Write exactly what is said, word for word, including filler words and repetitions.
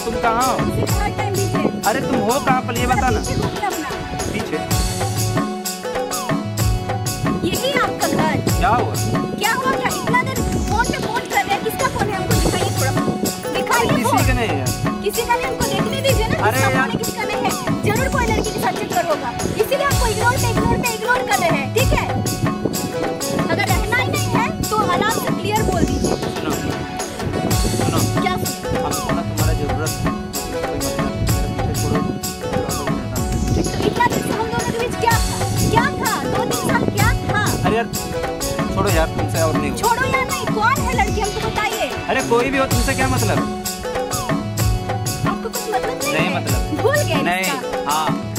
तुम कहाँ हो? अरे तुम हो कहाँ पर ये बता ना। पीछे यही आपका घर? क्या हुआ? क्या हुआ क्या? इतना देर फोन पे फोन कर रहे हैं, किसका फोन है? हमको दिखाइए थोड़ा, दिखाइए फोन। किसी का नहीं है यार। किसी का नहीं, हमको देखने दीजिए ना। अरे किसका यार, फोन है किसका नहीं है? जरूर कोई लड़की के साथ चक्कर होगा, इसीलिए आपको इग्नोर पे इग्नोर पे इग्नोर कर रहे हैं, ठीक है? अगर रहना ही नहीं है तो आराम से क्लियर बोल दीजिए। सुनो सुनो, क्या? हमको ना तुम्हारा जरूरत है, कोई मतलब पीछे छोड़ो। तो इतना दिन से हम दोनों के बीच क्या था? क्या था? दो तीन साल क्या था? अरे यार छोड़ो यार, तुमसे और नहीं होगा। छोड़ो या नहीं, कौन है लड़की हमको बताइए। अरे कोई भी हो, तुमसे क्या मतलब? आपको कुछ मतलब नहीं, नहीं है? मतलब भूल गए नहीं। इसका? हाँ